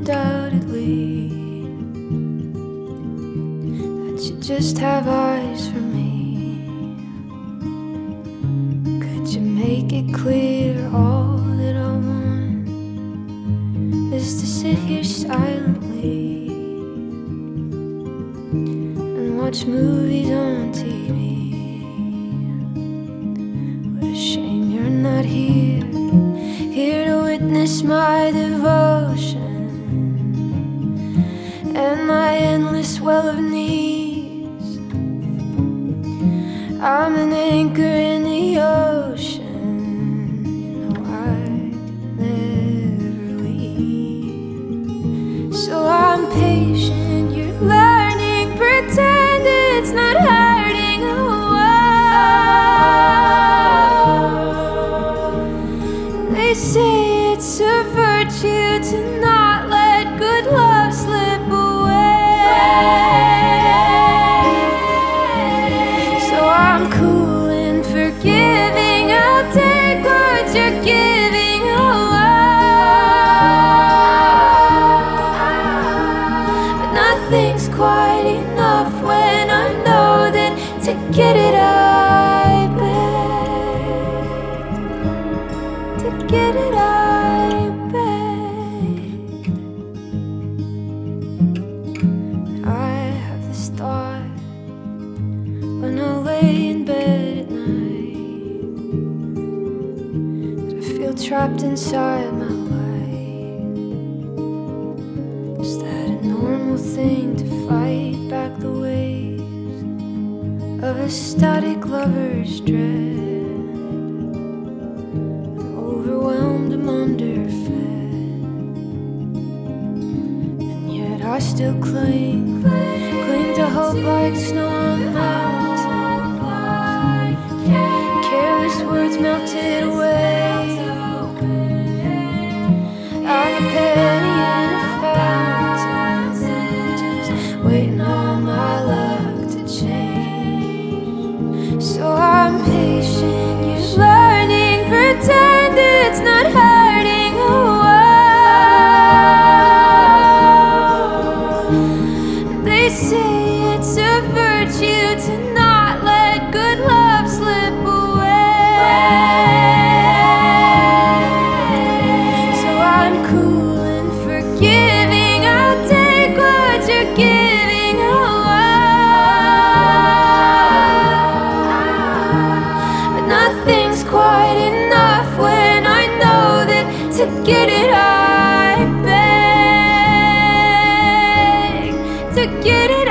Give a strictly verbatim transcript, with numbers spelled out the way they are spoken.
undoubtedly that you just have eyes for me. Could you make it clear all that I want is to sit here silently and watch movies on T V? What a shame you're not here, here to witness my devotion and my endless well of needs. I'm an anchor in the ocean, you know I could never leave. So I'm patient, you're learning, pretend it's not hurting. Oh, they say it's a virtue to not let good love slip away. So I'm cool and forgiving, I'll take what you're giving. Oh, but nothing's quite enough when I know that to get it I beg, to get it I when I lay in bed at night, that I feel trapped inside my life. Is that a normal thing to fight back the waves of a static lover's dread? I'm overwhelmed, I'm underfed, and yet I still cling, cling to hope like snow on the mountain. Careless words melted away. I'm a penny in a fountain, just waiting on my luck to change. So I'm patient, you're learning, pretend it's not hurting. Oh, they say it's a virtue to not let good love slip away. So I'm cool and forgiving, I'll take what you're giving. Oh, but nothing's quite enough when I know that to get it I beg, to get it